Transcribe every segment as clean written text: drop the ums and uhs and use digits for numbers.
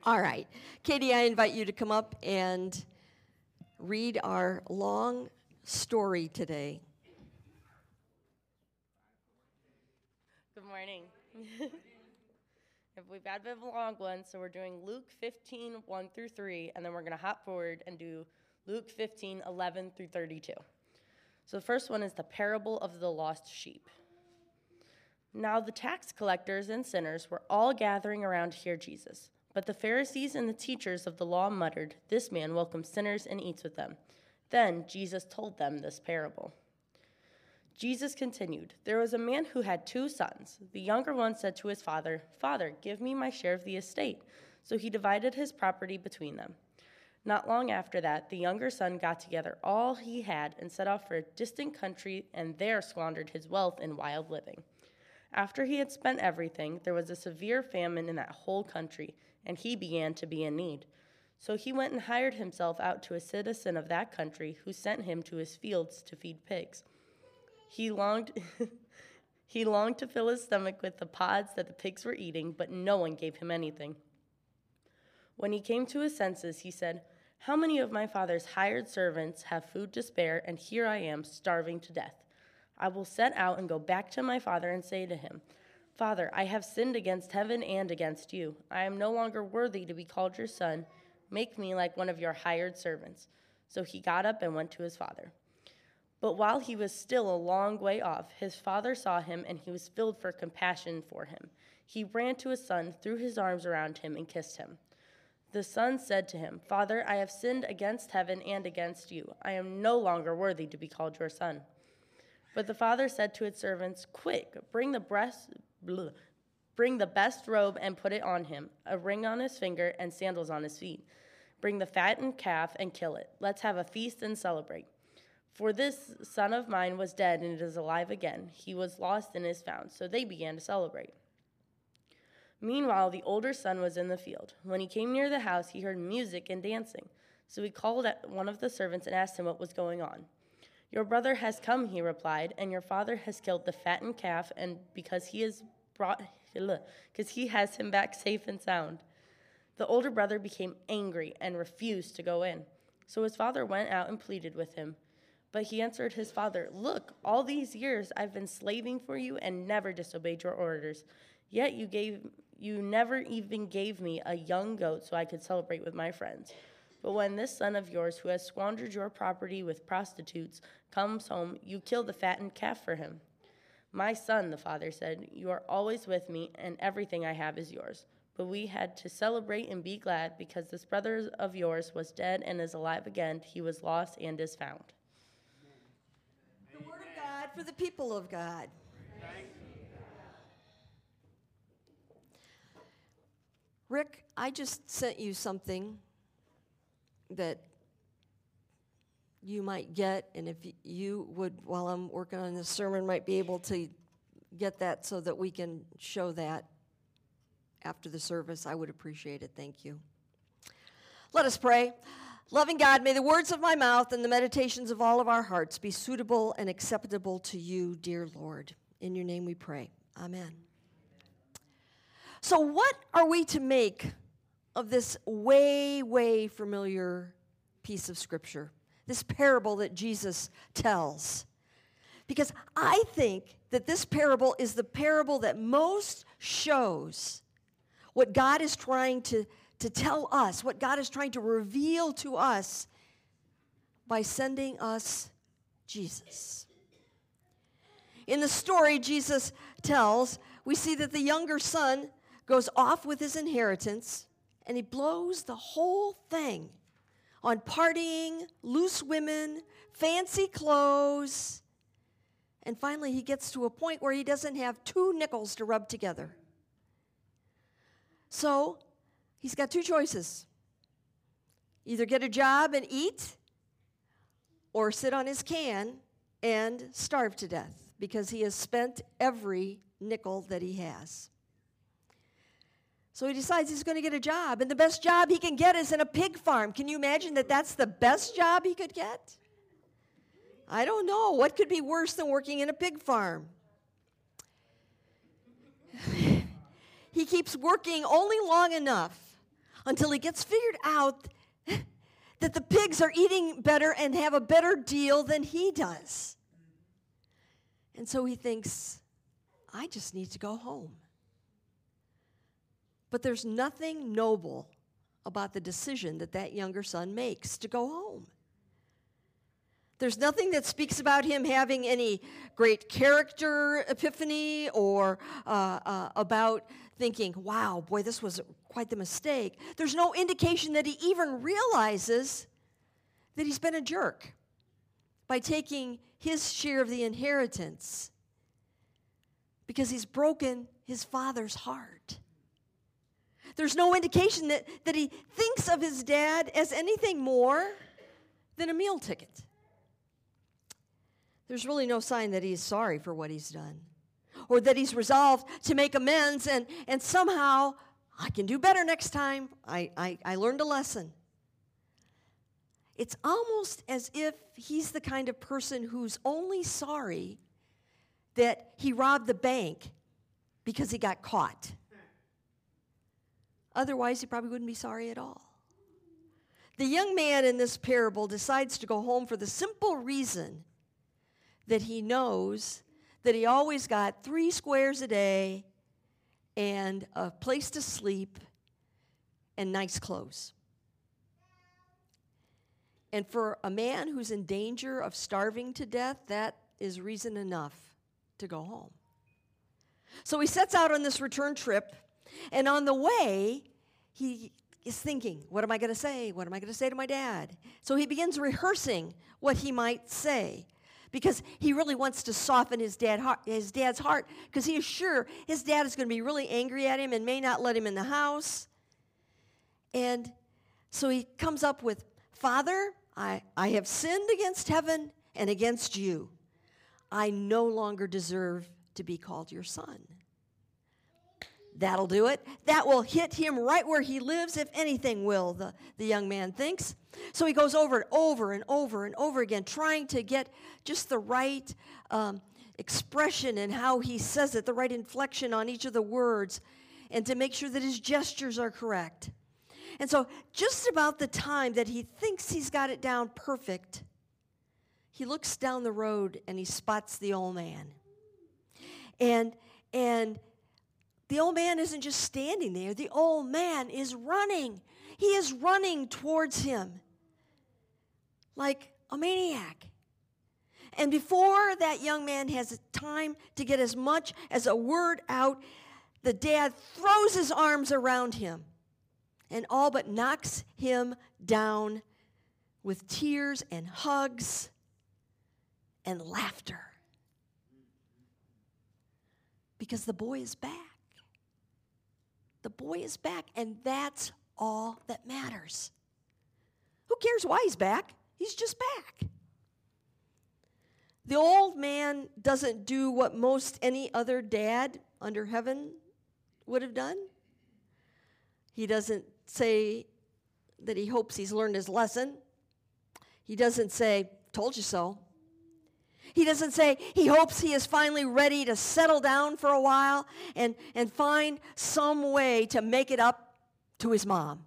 All right. Katie, I invite you to come up and read our long story today. Good morning. We've got a bit of a long one, so we're doing Luke 15, 1 through 3, and then we're going to hop forward and do Luke 15, 11 through 32. So the first one is the parable of the lost sheep. Now the tax collectors and sinners were all gathering around to hear Jesus. But the Pharisees and the teachers of the law muttered, "This man welcomes sinners and eats with them." Then Jesus told them this parable. Jesus continued, "There was a man who had 2 sons. The younger one said to his father, 'Father, give me my share of the estate.' So he divided his property between them. Not long after that, the younger son got together all he had and set off for a distant country and there squandered his wealth in wild living. After he had spent everything, there was a severe famine in that whole country, and he began to be in need. So he went and hired himself out to a citizen of that country who sent him to his fields to feed pigs. He longed to fill his stomach with the pods that the pigs were eating, but no one gave him anything. When he came to his senses, he said, 'How many of my father's hired servants have food to spare, and here I am starving to death? I will set out and go back to my father and say to him, Father, I have sinned against heaven and against you. I am no longer worthy to be called your son. Make me like one of your hired servants.' So he got up and went to his father. But while he was still a long way off, his father saw him, and he was filled with compassion for him. He ran to his son, threw his arms around him, and kissed him. The son said to him, 'Father, I have sinned against heaven and against you. I am no longer worthy to be called your son.' But the father said to his servants, 'Quick, bring the best robe and put it on him, a ring on his finger and sandals on his feet. Bring the fattened calf and kill it. Let's have a feast and celebrate. For this son of mine was dead and is alive again. He was lost and is found.' So they began to celebrate. Meanwhile, the older son was in the field. When he came near the house, he heard music and dancing. So he called one of the servants and asked him what was going on. 'Your brother has come,' he replied, 'and your father has killed the fattened calf, and because he has him back safe and sound.' The older brother became angry and refused to go in. So his father went out and pleaded with him. But he answered his father, 'Look, all these years I've been slaving for you and never disobeyed your orders. Yet you never even gave me a young goat so I could celebrate with my friends. But when this son of yours, who has squandered your property with prostitutes, comes home, you kill the fattened calf for him.' 'My son,' the father said, 'you are always with me, and everything I have is yours. But we had to celebrate and be glad because this brother of yours was dead and is alive again. He was lost and is found.'" The word of God for the people of God. Rick, I just sent you something that you might get, and if you would, while I'm working on this sermon, might be able to get that so that we can show that after the service, I would appreciate it. Thank you. Let us pray. Loving God, may the words of my mouth and the meditations of all of our hearts be suitable and acceptable to you, dear Lord. In your name we pray. Amen. So what are we to make of this way, way familiar piece of Scripture, this parable that Jesus tells? Because I think that this parable is the parable that most shows what God is trying to tell us, what God is trying to reveal to us by sending us Jesus. In the story Jesus tells, we see that the younger son goes off with his inheritance, and he blows the whole thing on partying, loose women, fancy clothes, and finally he gets to a point where he doesn't have 2 nickels to rub together. So he's got 2 choices. Either get a job and eat, or sit on his can and starve to death because he has spent every nickel that he has. So he decides he's going to get a job, and the best job he can get is in a pig farm. Can you imagine that that's the best job he could get? I don't know. What could be worse than working in a pig farm? He keeps working only long enough until he gets figured out that the pigs are eating better and have a better deal than he does. And so he thinks, I just need to go home. But there's nothing noble about the decision that younger son makes to go home. There's nothing that speaks about him having any great character epiphany or about thinking, wow, boy, this was quite the mistake. There's no indication that he even realizes that he's been a jerk by taking his share of the inheritance because he's broken his father's heart. There's no indication that he thinks of his dad as anything more than a meal ticket. There's really no sign that he's sorry for what he's done or that he's resolved to make amends and somehow I can do better next time. I learned a lesson. It's almost as if he's the kind of person who's only sorry that he robbed the bank because he got caught. Otherwise, he probably wouldn't be sorry at all. The young man in this parable decides to go home for the simple reason that he knows that he always got 3 squares a day and a place to sleep and nice clothes. And for a man who's in danger of starving to death, that is reason enough to go home. So he sets out on this return trip, and on the way, he is thinking, what am I going to say? What am I going to say to my dad? So he begins rehearsing what he might say because he really wants to soften his dad's heart because he is sure his dad is going to be really angry at him and may not let him in the house. And so he comes up with, Father, I have sinned against heaven and against you. I no longer deserve to be called your son. That'll do it. That will hit him right where he lives, if anything will, the young man thinks. So he goes over it over and over and over again, trying to get just the right expression in how he says it, the right inflection on each of the words, and to make sure that his gestures are correct. And so just about the time that he thinks he's got it down perfect, he looks down the road and he spots the old man. And the old man isn't just standing there. The old man is running. He is running towards him like a maniac. And before that young man has time to get as much as a word out, the dad throws his arms around him and all but knocks him down with tears and hugs and laughter. Because the boy is back. The boy is back, and that's all that matters. Who cares why he's back? He's just back. The old man doesn't do what most any other dad under heaven would have done. He doesn't say that he hopes he's learned his lesson. He doesn't say, told you so. He doesn't say he hopes he is finally ready to settle down for a while and find some way to make it up to his mom.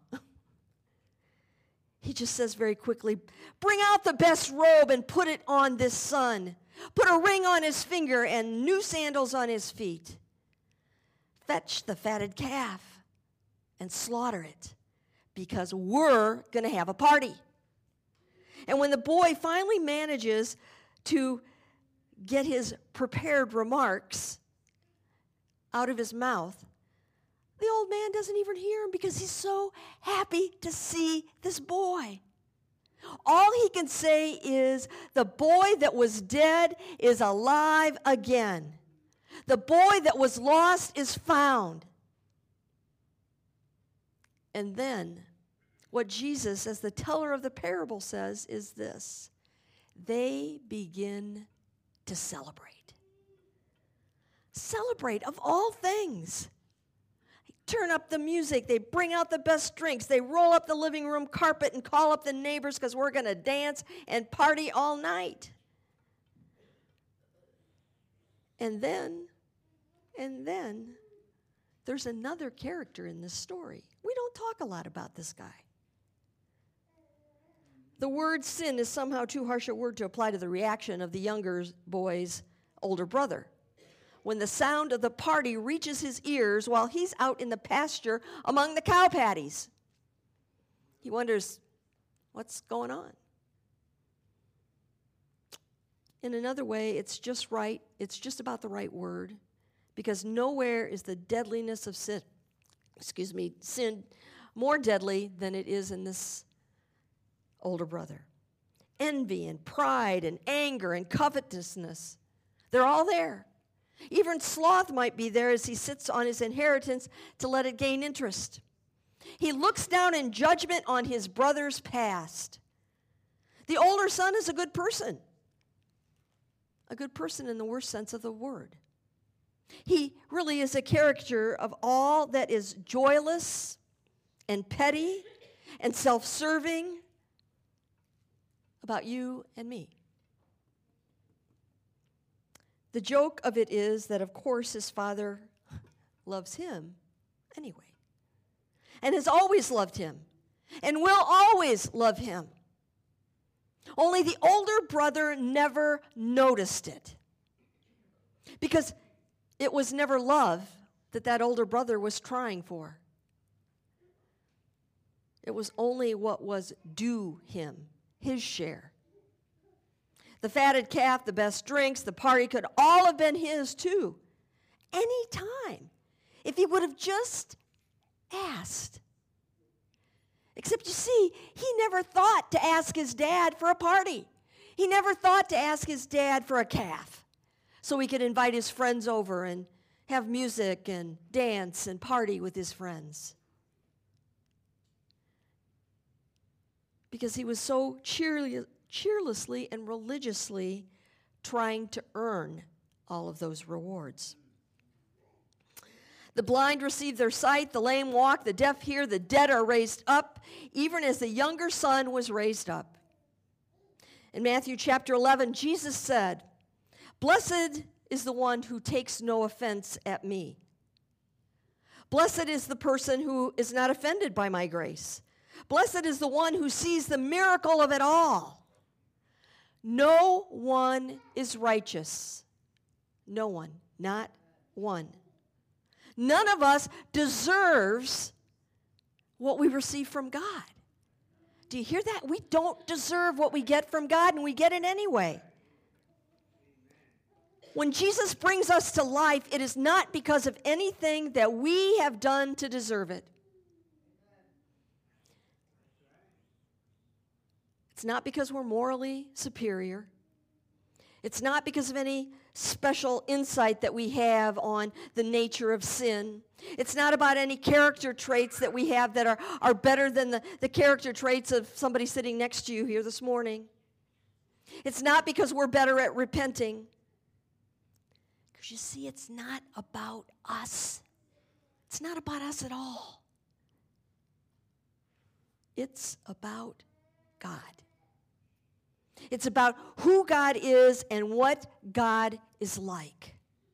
He just says very quickly, bring out the best robe and put it on this son. Put a ring on his finger and new sandals on his feet. Fetch the fatted calf and slaughter it because we're going to have a party. And when the boy finally manages to get his prepared remarks out of his mouth, the old man doesn't even hear him because he's so happy to see this boy. All he can say is, the boy that was dead is alive again. The boy that was lost is found. And then, what Jesus, as the teller of the parable, says is this: they begin to celebrate. Celebrate, of all things. Turn up the music. They bring out the best drinks. They roll up the living room carpet and call up the neighbors because we're going to dance and party all night. And then, there's another character in this story. We don't talk a lot about this guy. The word sin is somehow too harsh a word to apply to the reaction of the younger boy's older brother. When the sound of the party reaches his ears while he's out in the pasture among the cow patties, he wonders, what's going on? In another way, it's just right. It's just about the right word, because nowhere is the deadliness of sin more deadly than it is in this older brother. Envy and pride and anger and covetousness, they're all there. Even sloth might be there as he sits on his inheritance to let it gain interest. He looks down in judgment on his brother's past. The older son is a good person in the worst sense of the word. He really is a caricature of all that is joyless and petty and self-serving about you and me. The joke of it is that, of course, his father loves him anyway, and has always loved him, and will always love him. Only the older brother never noticed it, because it was never love that older brother was trying for. It was only what was due him, his share. The fatted calf, the best drinks, the party could all have been his too, any time, if he would have just asked. Except, you see, he never thought to ask his dad for a party. He never thought to ask his dad for a calf so he could invite his friends over and have music and dance and party with his friends. Because he was so cheerlessly and religiously trying to earn all of those rewards. The blind receive their sight, the lame walk, the deaf hear, the dead are raised up, even as the younger son was raised up. In Matthew chapter 11, Jesus said, "Blessed is the one who takes no offense at me. Blessed is the person who is not offended by my grace. Blessed is the one who sees the miracle of it all. No one is righteous. No one, not one. None of us deserves what we receive from God." Do you hear that? We don't deserve what we get from God, and we get it anyway. When Jesus brings us to life, it is not because of anything that we have done to deserve it. It's not because we're morally superior. It's not because of any special insight that we have on the nature of sin. It's not about any character traits that we have that are better than the character traits of somebody sitting next to you here this morning. It's not because we're better at repenting. Because you see, it's not about us. It's not about us at all. It's about God. It's about who God is and what God is like.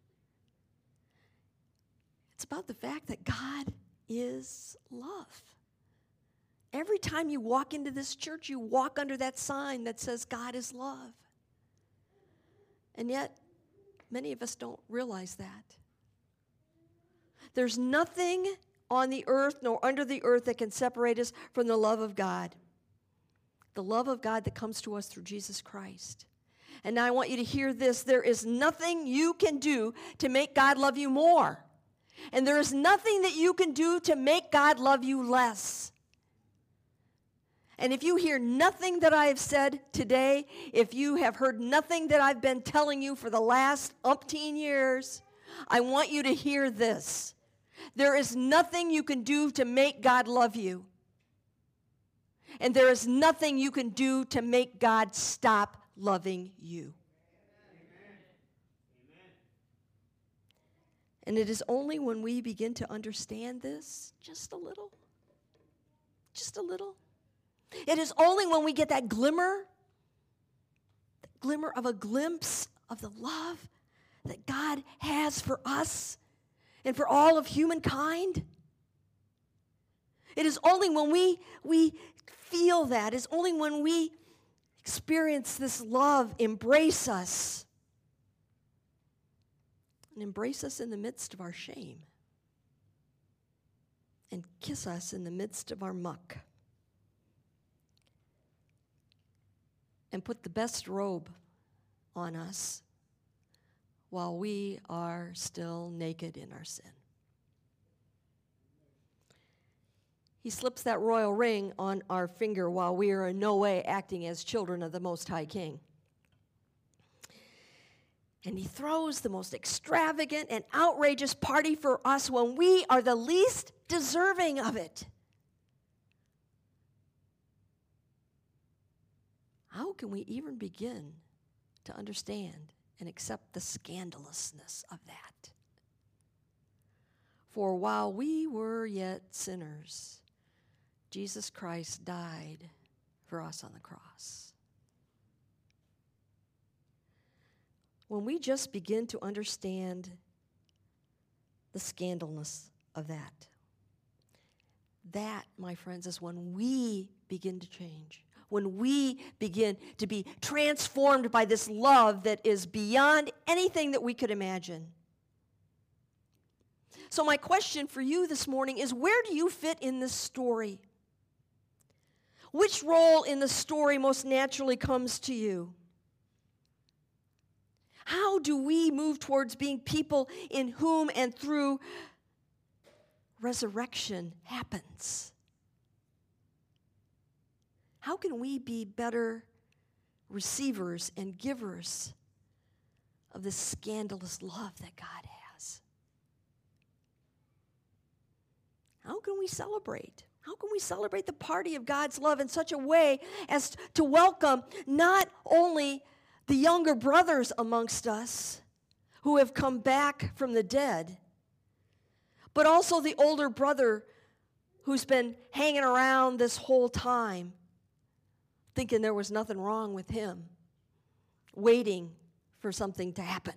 It's about the fact that God is love. Every time you walk into this church, you walk under that sign that says God is love. And yet, many of us don't realize that. There's nothing on the earth nor under the earth that can separate us from the love of God. The love of God that comes to us through Jesus Christ. And now I want you to hear this. There is nothing you can do to make God love you more. And there is nothing that you can do to make God love you less. And if you hear nothing that I have said today, if you have heard nothing that I've been telling you for the last umpteen years, I want you to hear this. There is nothing you can do to make God love you. And there is nothing you can do to make God stop loving you. Amen. And it is only when we begin to understand this just a little, it is only when we get that glimmer of a glimpse of the love that God has for us and for all of humankind. It is only when we feel that, it's only when we experience this love, embrace us, and embrace us in the midst of our shame, and kiss us in the midst of our muck, and put the best robe on us while we are still naked in our sin. He slips that royal ring on our finger while we are in no way acting as children of the Most High King. And he throws the most extravagant and outrageous party for us when we are the least deserving of it. How can we even begin to understand and accept the scandalousness of that? For while we were yet sinners, Jesus Christ died for us on the cross. When we just begin to understand the scandalous of that, my friends, is when we begin to change. When we begin to be transformed by this love that is beyond anything that we could imagine. So my question for you this morning is, where do you fit in this story? Which role in the story most naturally comes to you? How do we move towards being people in whom and through resurrection happens? How can we be better receivers and givers of this scandalous love that God has? How can we celebrate? How can we celebrate the party of God's love in such a way as to welcome not only the younger brothers amongst us who have come back from the dead, but also the older brother who's been hanging around this whole time, thinking there was nothing wrong with him, waiting for something to happen.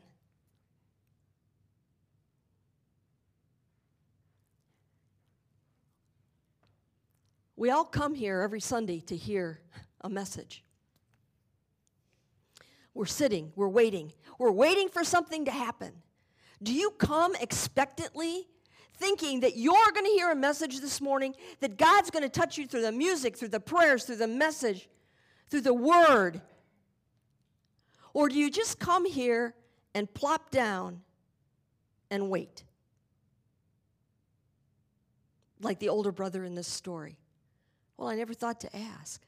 We all come here every Sunday to hear a message. We're sitting, we're waiting for something to happen. Do you come expectantly, thinking that you're going to hear a message this morning, that God's going to touch you through the music, through the prayers, through the message, through the word? Or do you just come here and plop down and wait? Like the older brother in this story. Well, I never thought to ask.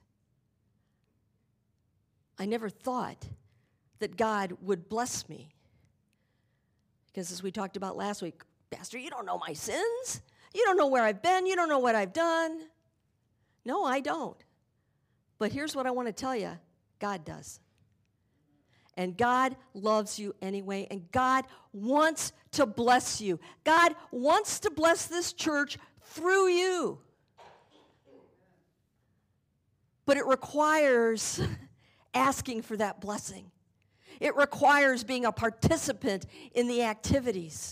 I never thought that God would bless me. Because as we talked about last week, Pastor, you don't know my sins. You don't know where I've been. You don't know what I've done. No, I don't. But here's what I want to tell you. God does. And God loves you anyway. And God wants to bless you. God wants to bless this church through you. But it requires asking for that blessing. It requires being a participant in the activities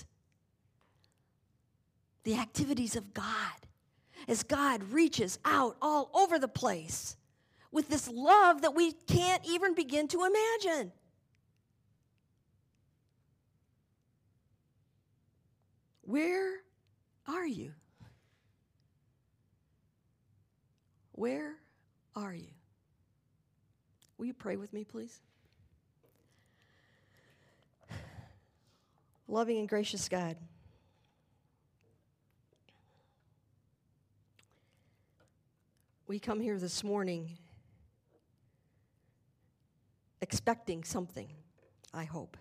of God, as God reaches out all over the place with this love that we can't even begin to imagine. Where are you? Where are you? Will you pray with me, please? Loving and gracious God, we come here this morning expecting something, I hope.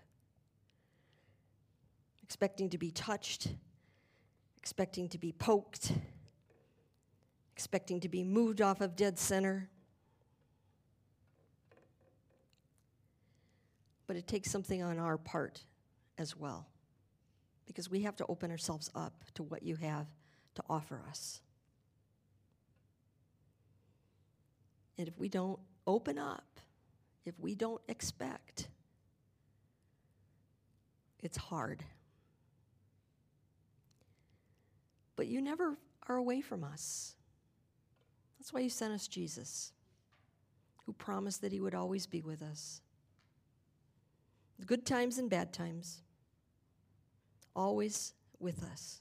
Expecting to be touched, expecting to be poked, expecting to be moved off of dead center. But it takes something on our part as well, because we have to open ourselves up to what you have to offer us. And if we don't open up, if we don't expect, it's hard. But you never are away from us. That's why you sent us Jesus, who promised that he would always be with us. Good times and bad times, always with us.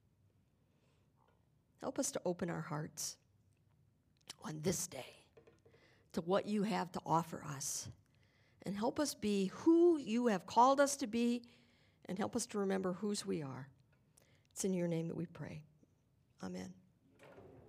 Help us to open our hearts on this day to what you have to offer us. And help us be who you have called us to be, and help us to remember whose we are. It's in your name that we pray. Amen.